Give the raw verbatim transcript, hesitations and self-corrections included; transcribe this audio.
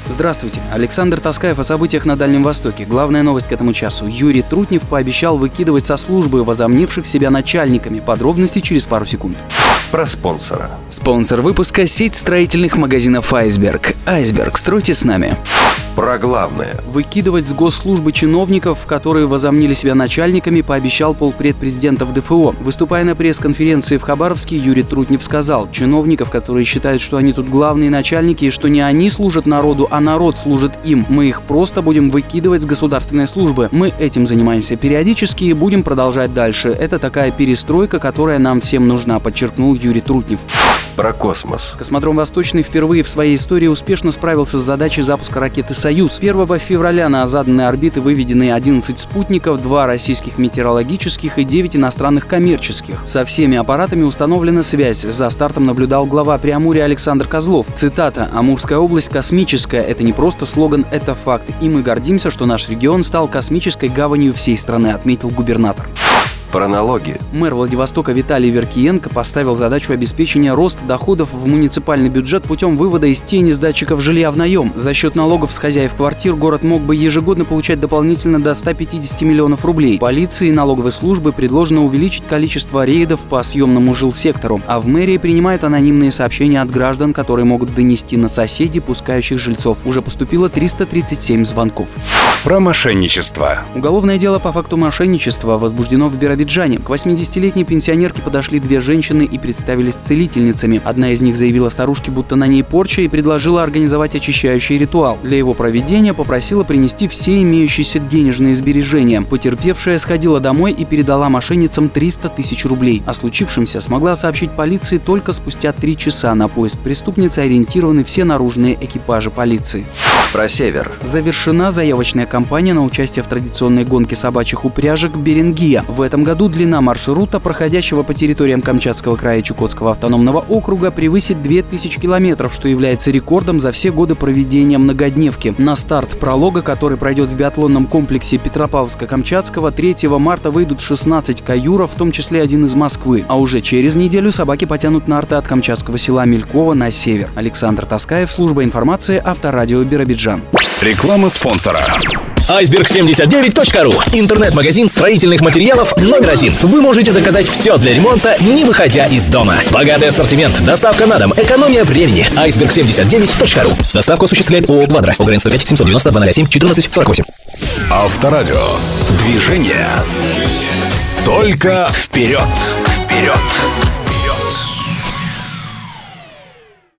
Здравствуйте. Александр Таскаев о событиях на Дальнем Востоке. Главная новость к этому часу. Юрий Трутнев пообещал выкидывать со службы возомнивших себя начальниками. Подробности через пару секунд. Про спонсора. Спонсор выпуска — сеть строительных магазинов «Айсберг». «Айсберг», стройте с нами. Про главное. Выкидывать с госслужбы чиновников, которые возомнили себя начальниками, пообещал полпред президента в ДФО. Выступая на пресс-конференции в Хабаровске, Юрий Трутнев сказал: чиновников, которые считают, что они тут главные начальники и что не они служат народу, а народ служит им, мы их просто будем выкидывать с государственной службы. Мы этим занимаемся периодически и будем продолжать дальше. Это такая перестройка, которая нам всем нужна, подчеркнул Юрий Трутнев. Про космос. Космодром «Восточный» впервые в своей истории успешно справился с задачей запуска ракеты «Союз». первого февраля на заданные орбиты выведены одиннадцать спутников, два российских метеорологических и девять иностранных коммерческих. Со всеми аппаратами установлена связь. За стартом наблюдал глава Преамурья Александр Козлов. Цитата: «Амурская область космическая. Это не просто слоган, это факт. И мы гордимся, что наш регион стал космической гаванью всей страны», отметил губернатор. Про налоги. Мэр Владивостока Виталий Веркиенко поставил задачу обеспечения роста доходов в муниципальный бюджет путем вывода из тени с датчиков жилья в наем. За счет налогов с хозяев квартир город мог бы ежегодно получать дополнительно до ста пятидесяти миллионов рублей. Полиции и налоговой службы предложено увеличить количество рейдов по съемному жилсектору, а в мэрии принимают анонимные сообщения от граждан, которые могут донести на соседей, пускающих жильцов. Уже поступило триста тридцать семь звонков. Про мошенничество. Уголовное дело по факту мошенничества возбуждено в Биробиджане. К восьмидесятилетней пенсионерке подошли две женщины и представились целительницами. Одна из них заявила старушке, будто на ней порча, и предложила организовать очищающий ритуал. Для его проведения попросила принести все имеющиеся денежные сбережения. Потерпевшая сходила домой и передала мошенницам триста тысяч рублей. О случившемся смогла сообщить полиции только спустя три часа. На поиск преступницы ориентированы все наружные экипажи полиции. Про север. Завершена заявочная кампания на участие в традиционной гонке собачьих упряжек «Берингия». В этом году длина маршрута, проходящего по территориям Камчатского края и Чукотского автономного округа, превысит две тысячи километров, что является рекордом за все годы проведения многодневки. На старт пролога, который пройдет в биатлонном комплексе Петропавловска-Камчатского, третьего марта выйдут шестнадцать каюров, в том числе один из Москвы. А уже через неделю собаки потянут нарты от камчатского села Мелькова на север. Александр Таскаев, служба информации, Авторадио Биробиджан. Реклама спонсора. айсберг семьдесят девять точка ру. Интернет-магазин строительных материалов номер один. Вы можете заказать все для ремонта, не выходя из дома. Богатый ассортимент, доставка на дом, экономия времени. айсберг семьдесят девять точка ру. Доставку осуществляет ООО «Квадра». ОГРН сто пять семьсот девяносто два ноль семь четырнадцать сорок восемь. Авторадио. Движение. Только вперед. Вперед.